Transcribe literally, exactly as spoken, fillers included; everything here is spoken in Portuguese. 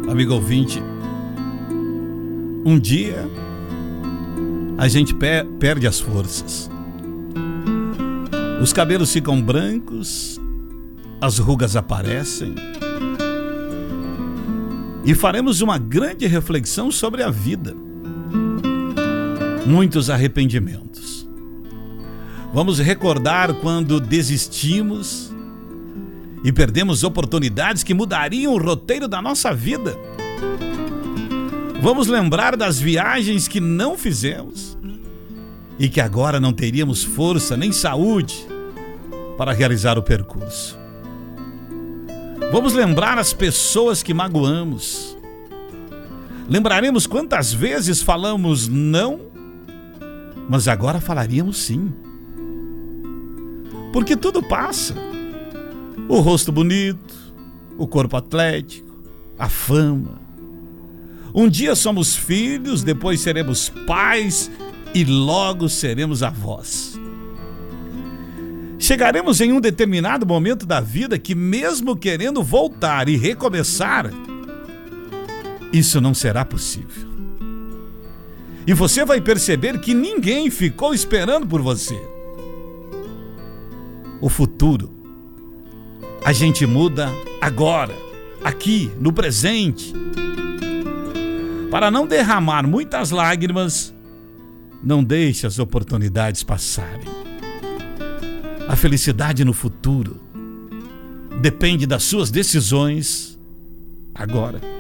Amigo ouvinte, um dia a gente pe- perde as forças. Os cabelos ficam brancos, as rugas aparecem. E faremos uma grande reflexão sobre a vida. Muitos arrependimentos. Vamos recordar quando desistimos e perdemos oportunidades que mudariam o roteiro da nossa vida. Vamos lembrar das viagens que não fizemos e que agora não teríamos força nem saúde para realizar o percurso. Vamos lembrar as pessoas que magoamos. Lembraremos quantas vezes falamos não, mas agora falaríamos sim. Porque tudo passa. O rosto bonito, o corpo atlético, a fama. Um dia somos filhos, depois seremos pais e logo seremos avós. Chegaremos em um determinado momento da vida que, mesmo querendo voltar e recomeçar, isso não será possível. E você vai perceber que ninguém ficou esperando por você. O futuro a gente muda agora, aqui, no presente. Para não derramar muitas lágrimas, não deixe as oportunidades passarem. A felicidade no futuro depende das suas decisões agora.